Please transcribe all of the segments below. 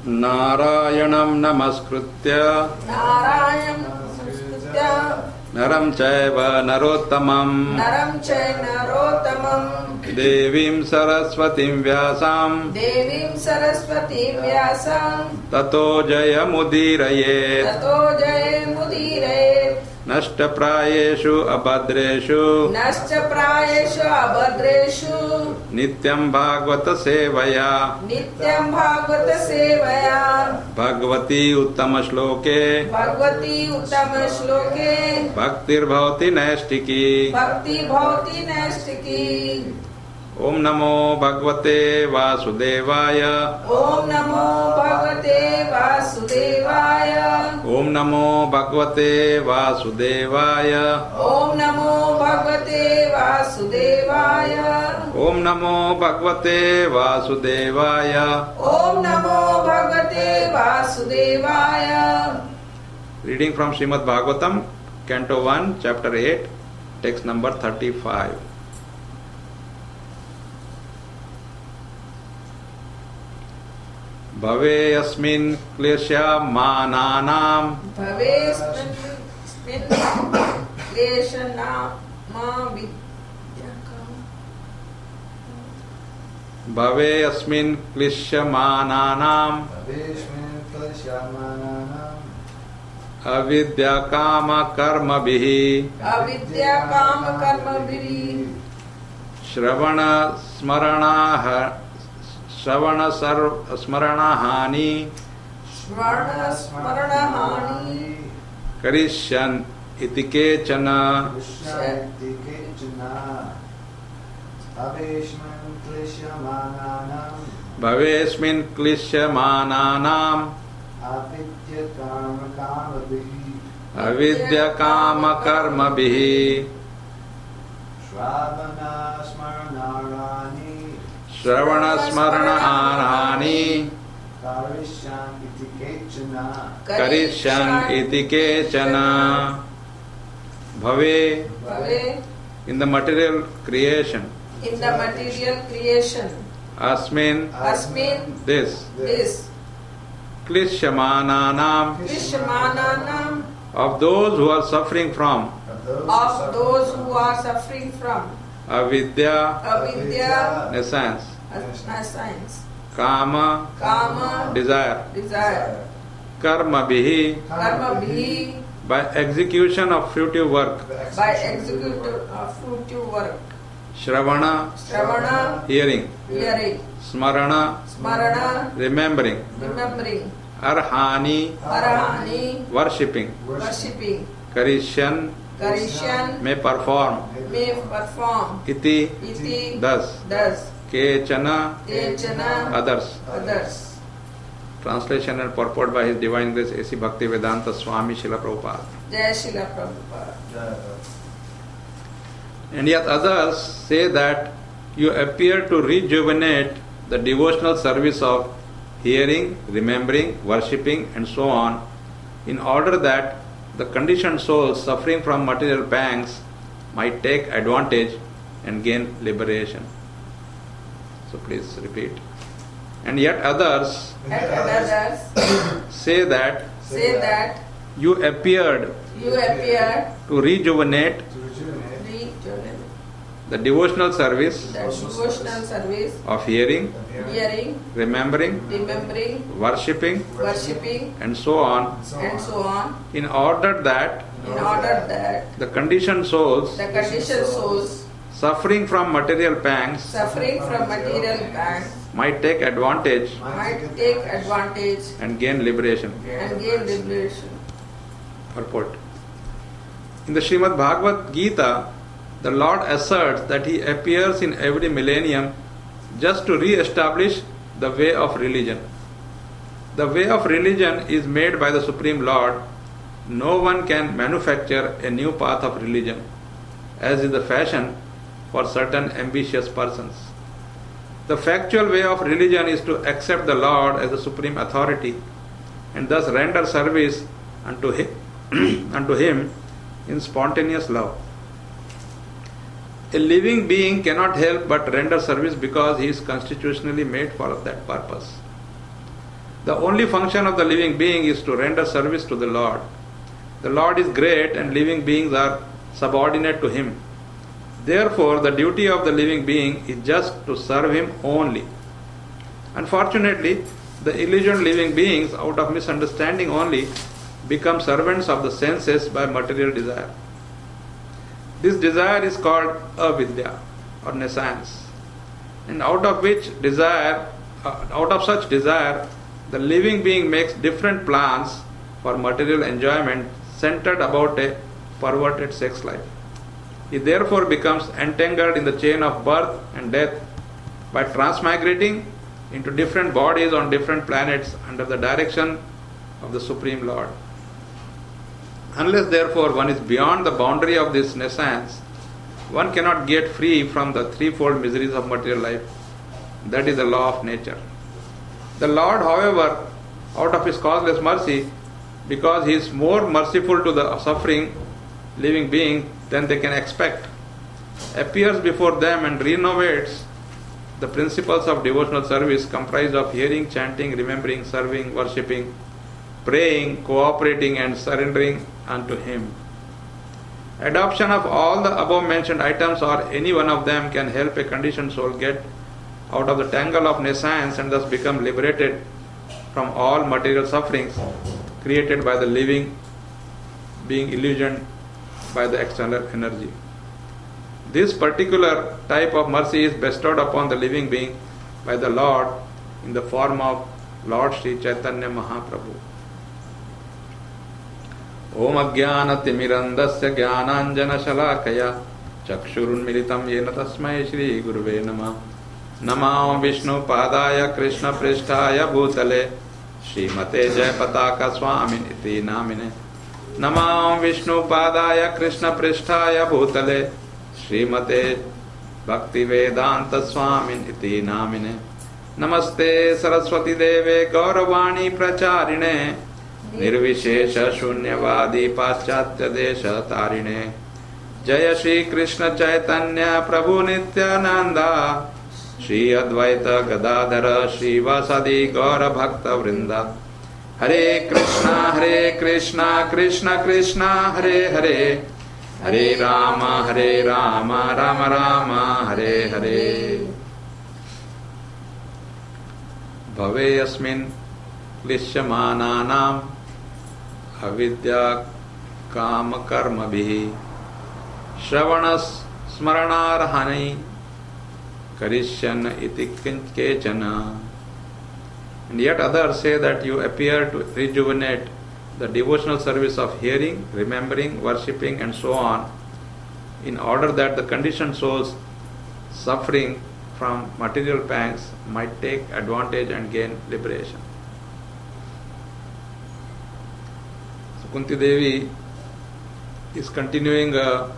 नारायणं नमस्कृत्य नरं चैव नरोत्तमं देवीं सरस्वतीं व्यासां ततो जयमुदीरयेत् नष्टप्रायेषु अभद्रेषु नित्यं भागवत सेवया भगवती उत्तम श्लोके भक्तिर्भवति नैष्टिकी ओम नमो भगवते वासुदेवाय ओम नमो भगवते वासुदेवाय ओम नमो भगवते वासुदेवाय ओम नमो भगवते वासुदेवाय ओम नमो भगवते वासुदेवाय ओम नमो भगवते वासुदेवाय reading from Srimad Bhagavatam canto 1 chapter 8 text number 35 भवेऽस्मिन् क्लेशमानानां भवेऽस्मिन् क्लिश्यमानानाम् अविद्याकामकर्मभिः श्रवणस्मरणाहानि करिष्यन् इति केचन भवेस्मिन् क्लिश्यमानानाम् अविद्याकामकर्मभिः श्रवणस्मरणानि करिष्यन् इति केचन भवे in the material creation अस्मिन् this क्लिश्यमानानाम् of those who are suffering from avidya nescience kama desire karma bihi by execution of fruitive work shravana hearing smarana remembering arhani worshipping karishyan may perform iti thus kechana others. Translation and purport by His Divine Grace A.C. Bhaktivedanta Swami Srila Prabhupada. Jai Srila Prabhupada. And yet others say that you appear to rejuvenate the devotional service of hearing, remembering, worshipping and so on in order that the conditioned souls suffering from material pangs might take advantage and gain liberation. So please repeat. And yet others say that you appeared to rejuvenate the devotional service of hearing, remembering, worshipping and so on in order that the conditioned souls suffering from material pangs might take advantage and gain liberation. Purport. In the Srimad Bhagavad Gita, the Lord asserts that He appears in every millennium just to re-establish the way of religion. The way of religion is made by the Supreme Lord. No one can manufacture a new path of religion, as is the fashion for certain ambitious persons. The factual way of religion is to accept the Lord as the supreme authority and thus render service unto Him in spontaneous love. A living being cannot help but render service because he is constitutionally made for that purpose. The only function of the living being is to render service to the Lord. The Lord is great and living beings are subordinate to Him. Therefore, the duty of the living being is just to serve Him only. Unfortunately, the illusioned living beings, out of misunderstanding only, become servants of the senses by material desire. This desire is called avidya or nescience, and out of such desire, the living being makes different plans for material enjoyment centered about a perverted sex life. He therefore becomes entangled in the chain of birth and death by transmigrating into different bodies on different planets under the direction of the Supreme Lord. Unless therefore one is beyond the boundary of this nescience, one cannot get free from the threefold miseries of material life. That is the law of nature. The Lord, however, out of His causeless mercy, because He is more merciful to the suffering living being than they can expect, appears before them and renovates the principles of devotional service comprised of hearing, chanting, remembering, serving, worshipping, praying, cooperating and surrendering unto Him. Adoption of all the above mentioned items or any one of them can help a conditioned soul get out of the tangle of nescience and thus become liberated from all material sufferings created by the living being illusioned by the external energy. This particular type of mercy is bestowed upon the living being by the Lord in the form of Lord Sri Chaitanya Mahaprabhu. Om Ajnanatimirandasya Jnananjana Shalakaya Chakshurunmilitam Yena Tasmai Shri Guruve Namah. Namah Vishnu Padaya Krishna Pristhaya Bhutale Srimate Jayapataka Swamin Iti Namine. Namah Vishnu Padaya Krishna Pristhaya Bhutale Srimate Bhakti Vedanta Swamin Iti Namine. Namaste Saraswati Deve Gauravani Pracharine Nirvishesha Shunyavadi Paschatya Desha Tarine. Jaya Shri Krishna Chaitanya Prabhu Nityananda Shri Advaita Gadadhara Shri Vasadi Gaura Bhakta Vrinda. Hare Krishna Krishna Krishna Hare Hare Hare Rama Rama Rama Hare Hare. Bhave Yasmin Klishyamananam Avidya Kama Karma Bhi Shravanas Smaranarhani Karishyan Iti Kechana. And yet others say that you appear to rejuvenate the devotional service of hearing, remembering, worshipping and so on, in order that the conditioned souls suffering from material pangs might take advantage and gain liberation. So Kunti Devi is continuing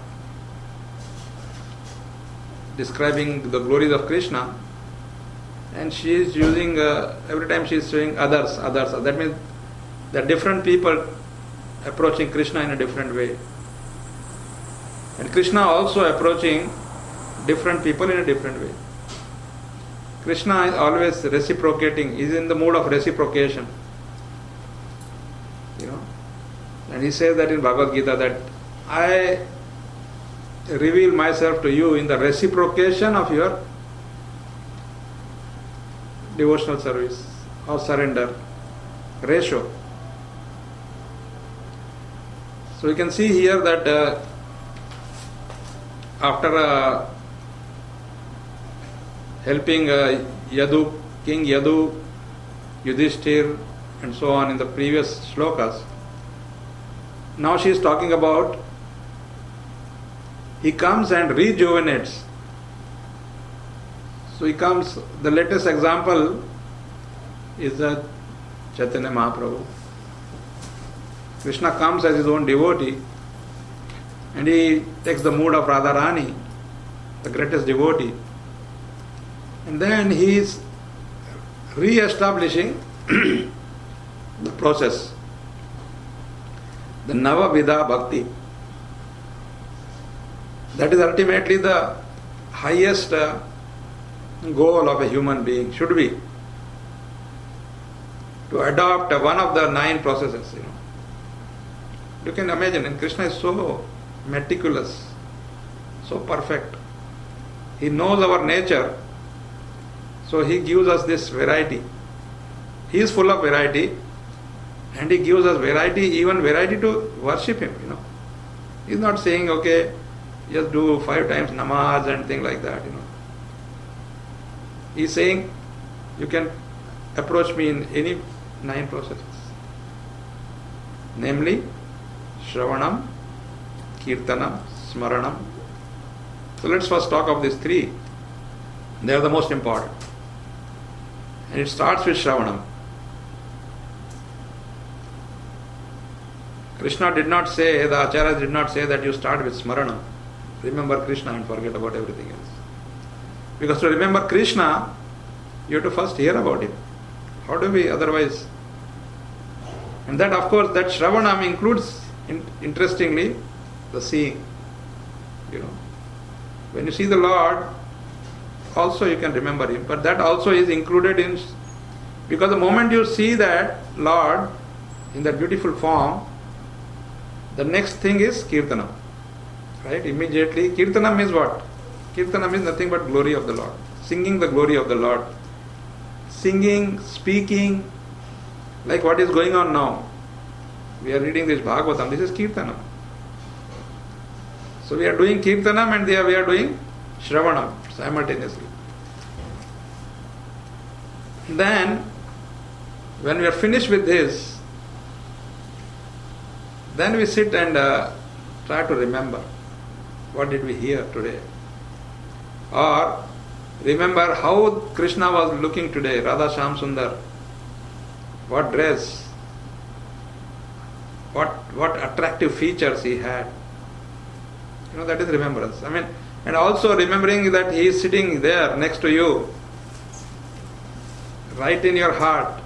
describing the glories of Krishna, and she is using every time she is showing others. That means there are different people approaching Krishna in a different way, and Krishna also approaching different people in a different way. Krishna is always reciprocating, is in the mood of reciprocation. And he says that in Bhagavad Gita that I reveal myself to you in the reciprocation of your devotional service or surrender ratio. So we can see here that after helping Yadu, King Yadu, Yudhishthir and so on in the previous shlokas, now she is talking about he comes and rejuvenates. So he comes, the latest example is the Chaitanya Mahaprabhu. Krishna comes as his own devotee and he takes the mood of Radharani, the greatest devotee, and then he is re-establishing the process, the Navavidha Bhakti. That is ultimately the highest goal of a human being, should be. to adopt one of the 9 processes. You can imagine, and Krishna is so meticulous, so perfect. He knows our nature, so he gives us this variety. He is full of variety, and he gives us variety, even variety to worship him. He's not saying, okay, just do 5 times namaz and things like that. He's saying, you can approach me in any 9 processes. Namely, Shravanam, Kirtanam, Smaranam. So let's first talk of these 3. They are the most important. And it starts with Shravanam. Krishna did not say, the Acharyas did not say that you start with Smaranam. Remember Krishna and forget about everything else. Because to remember Krishna, you have to first hear about him. How do we otherwise? And that, of course, that Shravanam includes, interestingly, the seeing. When you see the Lord, also you can remember him. But that also is included in, because the moment you see that Lord in that beautiful form, the next thing is Kirtanam. Right? Immediately, Kirtanam is what? Kirtanam is nothing but glory of the Lord. Singing the glory of the Lord. Singing, speaking, like what is going on now. We are reading this Bhagavatam. This is Kirtanam. So we are doing Kirtanam and we are doing Shravanam simultaneously. Then, when we are finished with this, then we sit and try to remember. What did we hear today? Or remember how Krishna was looking today, Radha Shyam Sundar. What dress, what attractive features he had. That is remembrance. And also remembering that he is sitting there next to you, right in your heart.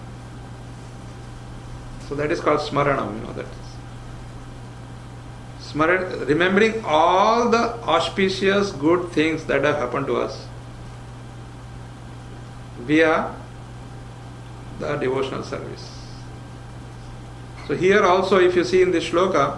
So that is called Smaranam, that is. Remembering all the auspicious good things that have happened to us via the devotional service. So here also, if you see in this shloka,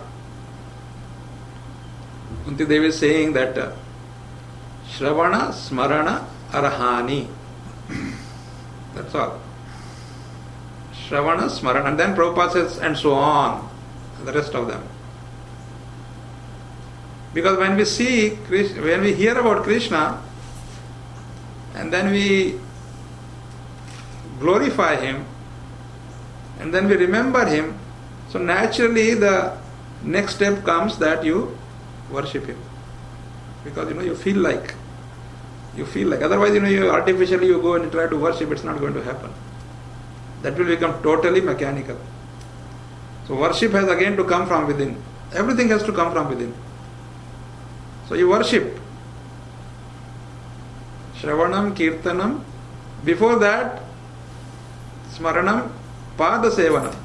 Kunti Devi is saying that Shravana, Smarana, Arhani. That's all. Shravana, Smarana. And then Prabhupada says, and so on. The rest of them. Because when we see, when we hear about Krishna, and then we glorify him, and then we remember him, so naturally the next step comes that you worship him. Because you feel like. Otherwise, you artificially you go and try to worship, it's not going to happen. That will become totally mechanical. So worship has again to come from within. Everything has to come from within. So you worship. Shravanam, Kirtanam. Before that, Smaranam, Pada Sevanam.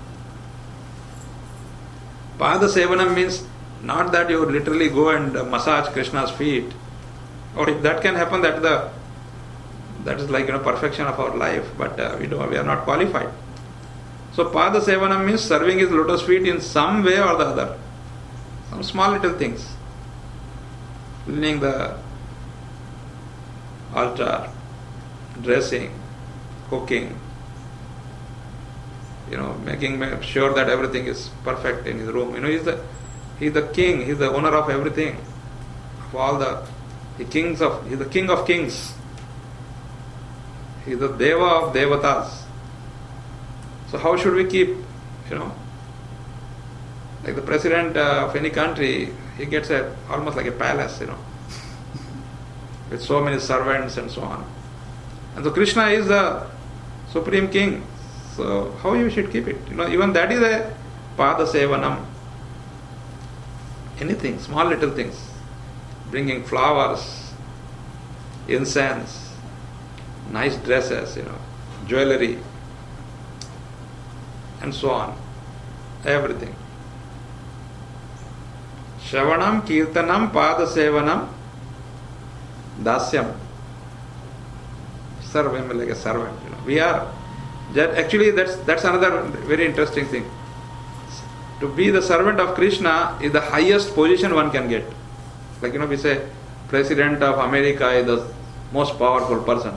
Pada Sevanam means not that you literally go and massage Krishna's feet. Or if that can happen, that is like perfection of our life. But we are not qualified. So Pada Sevanam means serving his lotus feet in some way or the other. Some small little things. Cleaning the altar, dressing, cooking, making sure that everything is perfect in his room. He's the king, he's the owner of everything. Of all he's the king of kings. He's the Deva of Devatas. So how should we keep, like the president of any country, he gets almost like a palace, with so many servants and so on. And so Krishna is the supreme king. So how you should keep it? Even that is a Pada Sevanam. Anything, small little things. Bringing flowers, incense, nice dresses, jewelry, and so on. Everything. Shravanam, Kirtanam, Pada Sevanam, Dasyam. Serve him like a servant. We are Actually, that's another very interesting thing. To be the servant of Krishna is the highest position one can get. Like, we say President of America is the most powerful person.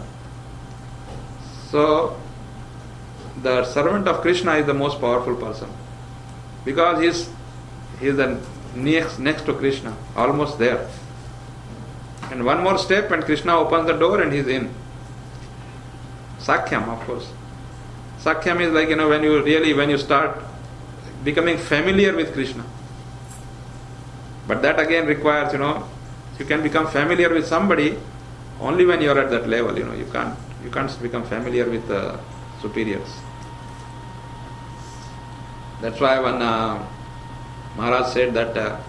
So, the servant of Krishna is the most powerful person. Because he's the next to Krishna, almost there. And one more step and Krishna opens the door and he's in. Sakhyam, of course. Sakhyam is like, when you start becoming familiar with Krishna. But that again requires, you can become familiar with somebody only when you are at that level. You can't become familiar with the superiors. That's why when Maharaj said that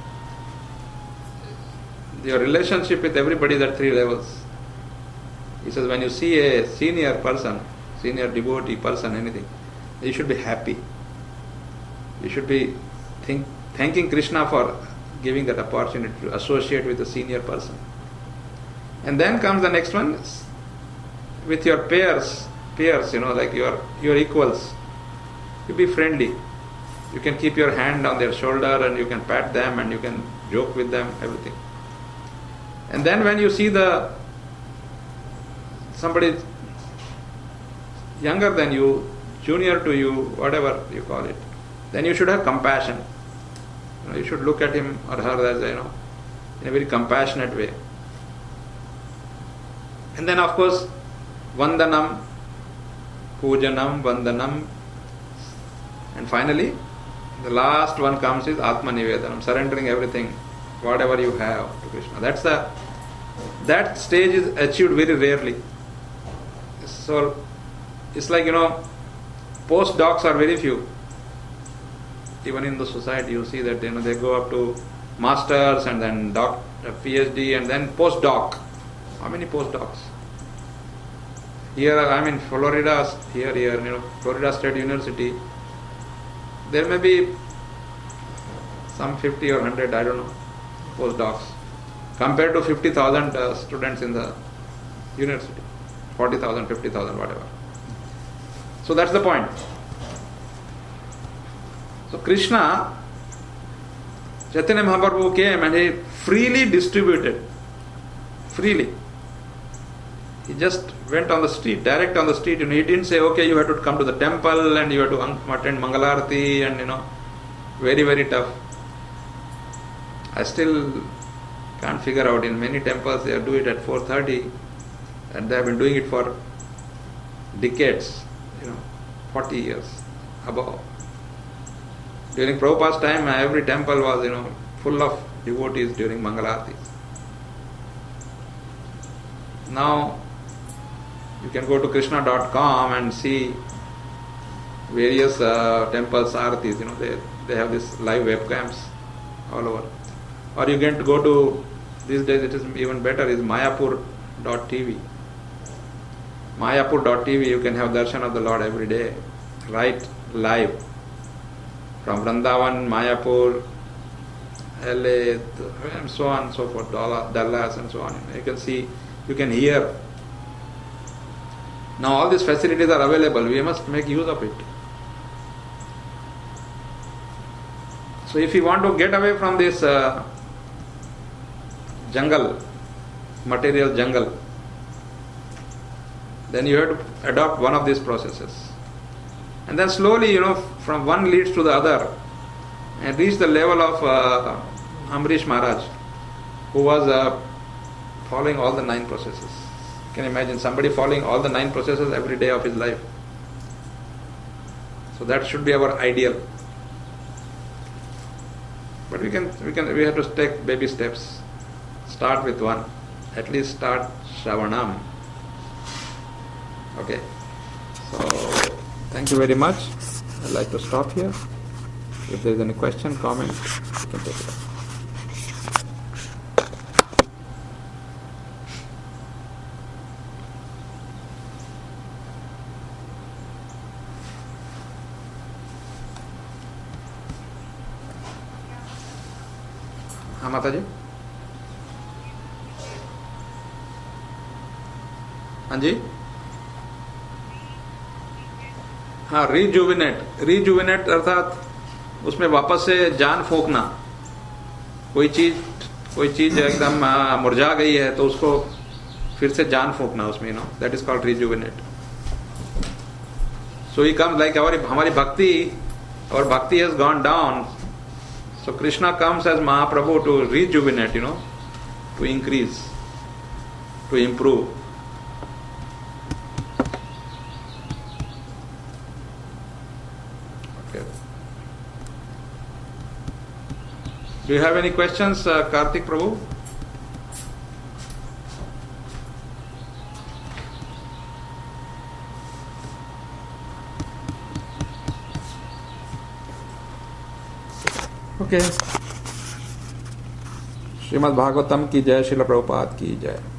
your relationship with everybody is at 3 levels. He says when you see a senior person, senior devotee person, anything, you should be happy. You should be thanking Krishna for giving that opportunity to associate with a senior person. And then comes the next one, with your peers, like your equals. You be friendly. You can keep your hand on their shoulder and you can pat them and you can joke with them, everything. And then when you see somebody younger than you, junior to you, whatever you call it, then you should have compassion. You should look at him or her as in a very compassionate way. And then of course, Vandanam, Pujanam, Vandanam, and finally, the last one comes is Atma Nivedanam, surrendering everything, whatever you have to Krishna. That stage is achieved very rarely. So it's like, postdocs are very few. Even in the society, you see that they go up to masters and then PhD and then postdoc. How many postdocs? Here I'm in Florida, Florida State University. There may be some 50 or 100, I don't know, postdocs, compared to 50,000 students in the university. 40,000, 50,000, whatever. So that's the point. So Krishna, Chaitanya Mahaprabhu came and he freely distributed. Freely. He just went on the street, direct on the street. He didn't say, okay, you have to come to the temple and you have to attend Mangalarati and very, very tough. I still can't figure out. In many temples they do it at 4:30 and they have been doing it for decades, 40 years above. During Prabhupada's time, every temple was, full of devotees during Mangalarati. Now, you can go to krishna.com and see various temples, aratis, they have this live webcams all over. Or you can go to, these days it is even better, is mayapur.tv. Mayapur.tv, you can have darshan of the Lord every day, right live. From Vrindavan, Mayapur, LA, and so on and so forth, Dallas and so on. You can see, you can hear. Now all these facilities are available, we must make use of it. So if you want to get away from this jungle, material jungle, then you have to adopt one of these processes. And then slowly, from one leads to the other and reach the level of Amrish Maharaj, who was following all the 9 processes. You can imagine somebody following all the 9 processes every day of his life. So that should be our ideal. But we have to take baby steps. Start with one. At least start Shravanam. Okay. So thank you very much. I'd like to stop here. If there is any question, comment, you can take it up. हाँ माता जी, हाँ जी, हाँ, rejuvenate अर्थात उसमें वापस से जान फूंकना। कोई चीज एकदम मुरझा गई है तो उसको फिर से जान फूंकना उसमें, that is called rejuvenate. So he comes like हमारी भक्ति has gone down, so Krishna comes as Mahaprabhu to rejuvenate, to increase, to improve. Do you have any questions, Karthik Prabhu? Okay. Srimad Bhagavatam की जय, श्रील प्रभुपाद की जय।